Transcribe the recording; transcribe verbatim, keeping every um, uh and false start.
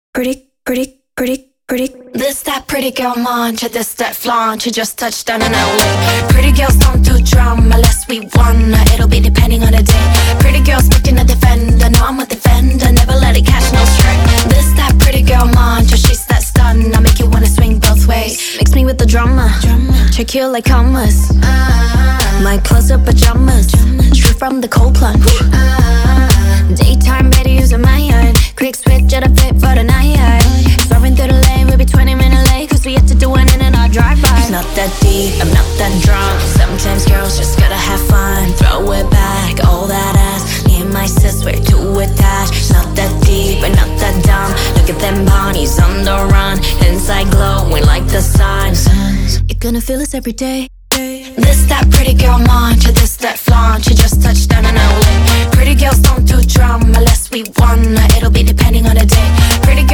pretty, pretty, pretty, pretty. This that pretty girl mantra, this that flaunt. You just touched down in L A. Pretty girls don't do drama unless we wanna. It'll be depending on the day. Pretty girls picking a defender. No, I'm a defender, never let it catch no stray. This that pretty girl mantra, she's that stun. I make you wanna swing both ways. Mix me with the drama, check you like commas. My close-up pajamas, straight from the cold plunge. Daytime ready using my iron. Quick switch at a fit for the night. Swerving through the lane, we'll be twenty minutes late, cause we have to do it in and out drive-by. It's not that deep, I'm not that drunk. Sometimes girls just gotta have fun. Throw it back, all that ass. Me and my sis, we're too attached. It's not that deep, but not that dumb. Look at them bodies on the run. Inside glowing like the sun. You're gonna feel this every day. This that pretty girl mantra, this that flaunt. You just touched down in L A. Pretty girls don't do drama unless we wanna. It'll be depending on the day. Pretty